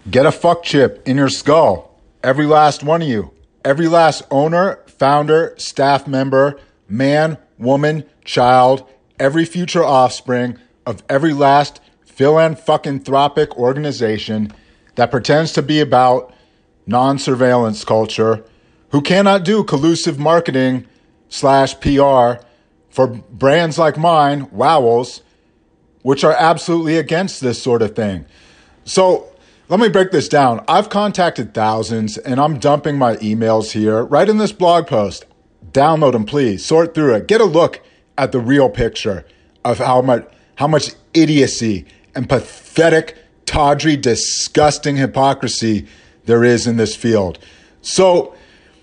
Get a fuck chip in your skull. Every last one of you. Every last owner, founder, staff member, man, woman, child, every future offspring of every last philanthropic organization that pretends to be about non-surveillance culture, who cannot do collusive marketing / PR for brands like mine, Wowls, which are absolutely against this sort of thing. So let me break this down. I've contacted thousands and I'm dumping my emails here right in this blog post. Download them, please. Sort through it. Get a look at the real picture of how much idiocy and pathetic, tawdry, disgusting hypocrisy there is in this field. So,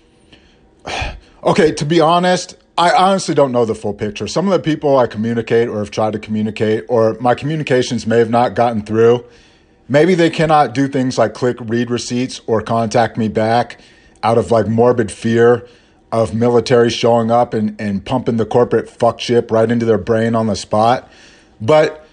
okay, to be honest, I honestly don't know the full picture. Some of the people I communicate or have tried to communicate, or my communications may have not gotten through. Maybe they cannot do things like click read receipts or contact me back out of like morbid fear of military showing up and pumping the corporate fuck chip right into their brain on the spot. But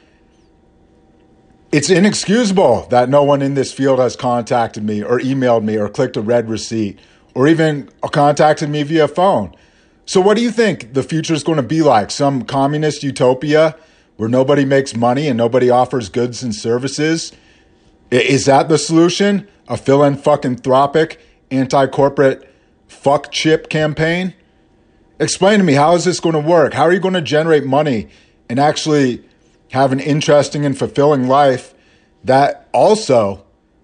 it's inexcusable that no one in this field has contacted me or emailed me or clicked a red receipt or even contacted me via phone. So what do you think the future is going to be like? Some communist utopia where nobody makes money and nobody offers goods and services? Is that the solution? A philanthropic, anti-corporate fuck chip campaign? Explain to me, how is this going to work? How are you going to generate money and actually have an interesting and fulfilling life that also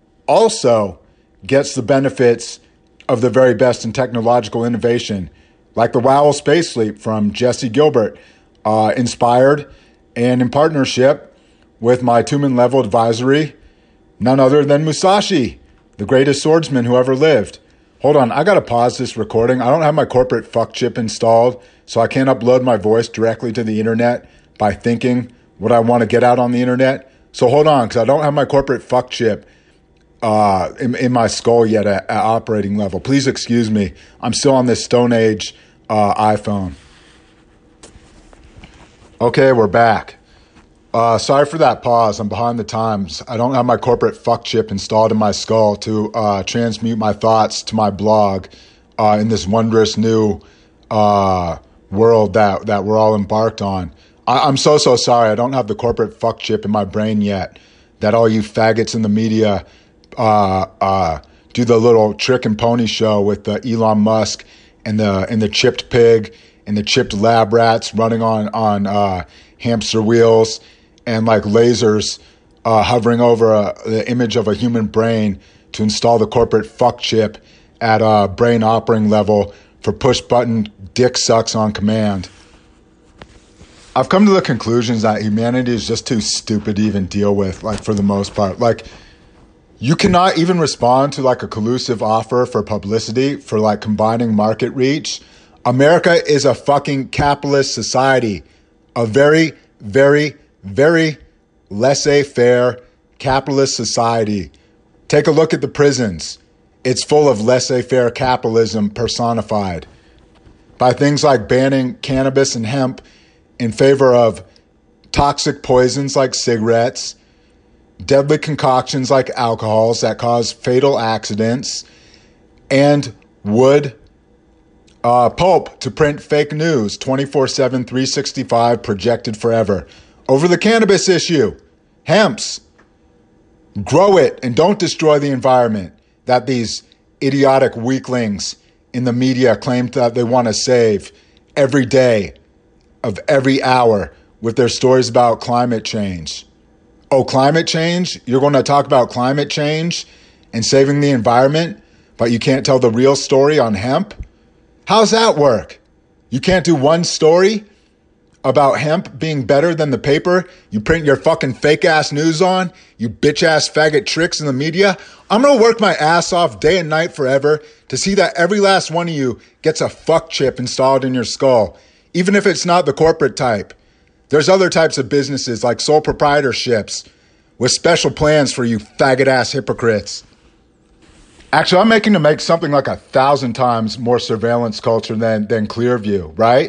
gets the benefits of the very best in technological innovation, like the WOW Space Leap from Jesse Gilbert, inspired and in partnership with my two-man level advisory, none other than Musashi, the greatest swordsman who ever lived. Hold on, I got to pause this recording. I don't have my corporate fuck chip installed, so I can't upload my voice directly to the internet by thinking what I want to get out on the internet. So hold on, because I don't have my corporate fuck chip in my skull yet at operating level. Please excuse me. I'm still on this Stone Age iPhone. Okay, we're back. Sorry for that pause. I'm behind the times. I don't have my corporate fuck chip installed in my skull to transmute my thoughts to my blog in this wondrous new world that we're all embarked on. I'm so sorry. I don't have the corporate fuck chip in my brain yet that all you faggots in the media do the little trick and pony show with Elon Musk and the chipped pig and the chipped lab rats running on hamster wheels and like lasers hovering over the image of a human brain to install the corporate fuck chip at a brain operating level for push button dick sucks on command. I've come to the conclusions that humanity is just too stupid to even deal with, like for the most part. Like, you cannot even respond to like a collusive offer for publicity for like combining market reach. America is a fucking capitalist society, a very, very, very laissez-faire capitalist society. Take a look at the prisons. It's full of laissez-faire capitalism personified by things like banning cannabis and hemp in favor of toxic poisons like cigarettes, deadly concoctions like alcohols that cause fatal accidents, and wood pulp to print fake news 24/7, 365, projected forever. Over the cannabis issue, hemps, grow it and don't destroy the environment that these idiotic weaklings in the media claim that they want to save every day of every hour with their stories about climate change. Oh, climate change? You're going to talk about climate change and saving the environment, but you can't tell the real story on hemp? How's that work? You can't do one story about hemp being better than the paper you print your fucking fake-ass news on, you bitch-ass faggot tricks in the media? I'm going to work my ass off day and night forever to see that every last one of you gets a fuck chip installed in your skull, even if it's not the corporate type. There's other types of businesses like sole proprietorships with special plans for you faggot-ass hypocrites. Actually, I'm making to make something like 1,000 times more surveillance culture than Clearview, right?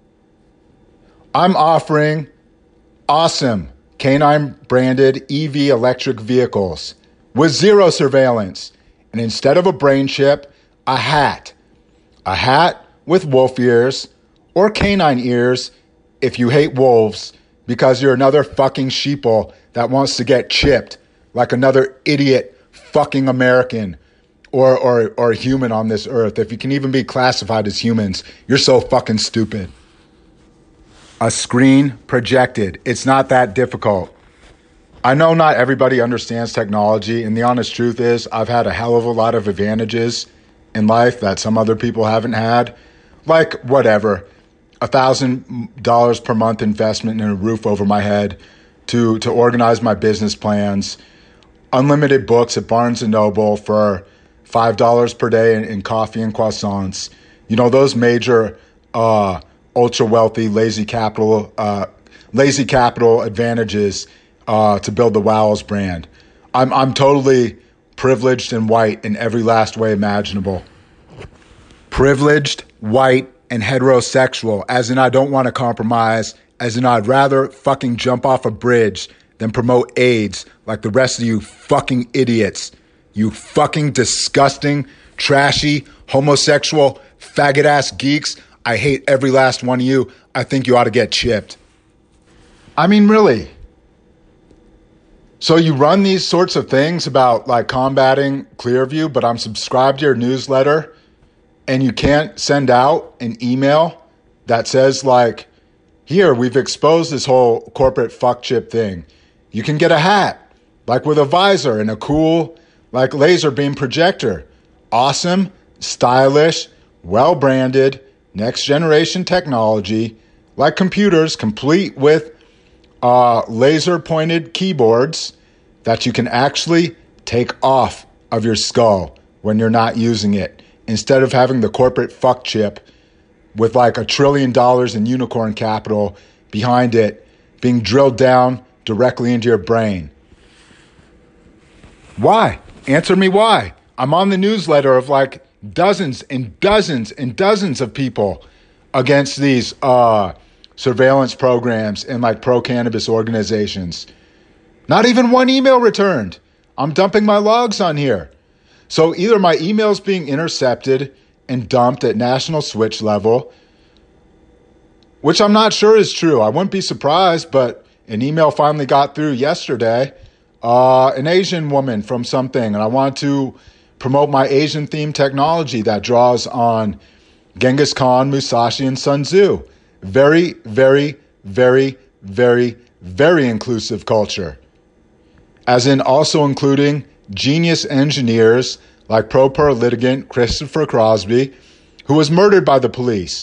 I'm offering awesome canine-branded EV electric vehicles with zero surveillance. And instead of a brain chip, a hat. A hat with wolf ears or canine ears if you hate wolves because you're another fucking sheeple that wants to get chipped like another idiot fucking American or human on this earth. If you can even be classified as humans, you're so fucking stupid. A screen projected. It's not that difficult. I know not everybody understands technology, and the honest truth is I've had a hell of a lot of advantages in life that some other people haven't had. Like, whatever, $1,000 per month investment in a roof over my head to organize my business plans, unlimited books at Barnes & Noble for $5 per day in coffee and croissants. You know, those major ultra wealthy lazy capital advantages to build the Wowls brand. I'm totally privileged and white in every last way imaginable. Privileged, white, and heterosexual, as in I don't want to compromise, as in I'd rather fucking jump off a bridge than promote AIDS like the rest of you fucking idiots. You fucking disgusting, trashy, homosexual, faggot-ass geeks. I hate every last one of you. I think you ought to get chipped. I mean, really. So you run these sorts of things about like combating Clearview, but I'm subscribed to your newsletter and you can't send out an email that says like, here, we've exposed this whole corporate fuck chip thing. You can get a hat, like with a visor and a cool like laser beam projector. Awesome, stylish, well-branded, next-generation technology, like computers, complete with laser-pointed keyboards that you can actually take off of your skull when you're not using it, instead of having the corporate fuck chip with like $1 trillion in unicorn capital behind it being drilled down directly into your brain. Why? Answer me why. I'm on the newsletter of like dozens and dozens and dozens of people against these surveillance programs and like pro-cannabis organizations. Not even one email returned. I'm dumping my logs on here. So either my email's being intercepted and dumped at national switch level, which I'm not sure is true. I wouldn't be surprised, but an email finally got through yesterday. An Asian woman from something, and I want to promote my Asian-themed technology that draws on Genghis Khan, Musashi, and Sun Tzu. Very, very, very, very, very inclusive culture. As in also including genius engineers like pro-per litigant Christopher Crosby, who was murdered by the police.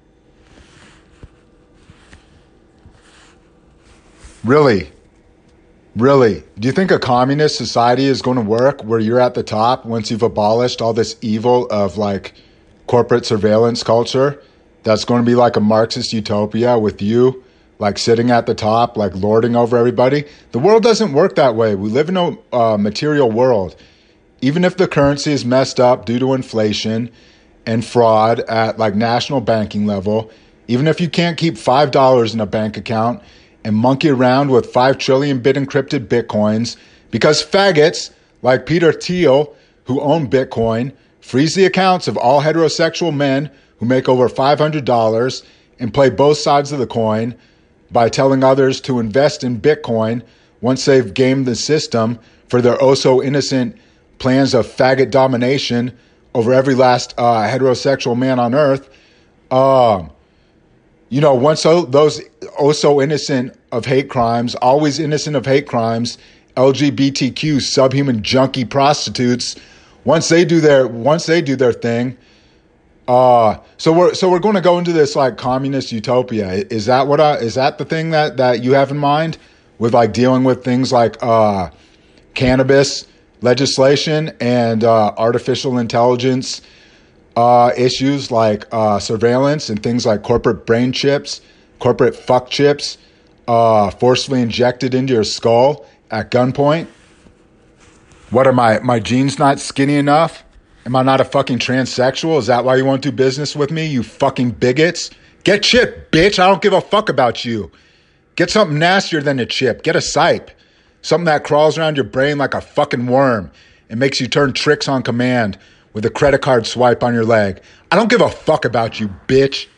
Really? Really? Do you think a communist society is going to work where you're at the top once you've abolished all this evil of like corporate surveillance culture? That's going to be like a Marxist utopia with you like sitting at the top, like lording over everybody. The world doesn't work that way. We live in a material world. Even if the currency is messed up due to inflation and fraud at like national banking level, even if you can't keep $5 in a bank account and monkey around with 5 trillion bit encrypted Bitcoins, because faggots like Peter Thiel, who own Bitcoin, freeze the accounts of all heterosexual men who make over $500 and play both sides of the coin by telling others to invest in Bitcoin once they've gamed the system for their oh-so-innocent plans of faggot domination over every last heterosexual man on earth. You know, once those oh-so-innocent of hate crimes, always innocent of hate crimes, LGBTQ subhuman junkie prostitutes, once they do their thing, so we're going to go into this like communist utopia. Is that the thing that you have in mind with like dealing with things like cannabis legislation and artificial intelligence issues like surveillance and things like corporate brain chips, corporate fuck chips, forcefully injected into your skull at gunpoint? What are my genes not skinny enough? Am I not a fucking transsexual? Is that why you won't do business with me, you fucking bigots? Get chipped, bitch. I don't give a fuck about you. Get something nastier than a chip. Get a sipe. Something that crawls around your brain like a fucking worm and makes you turn tricks on command with a credit card swipe on your leg. I don't give a fuck about you, bitch.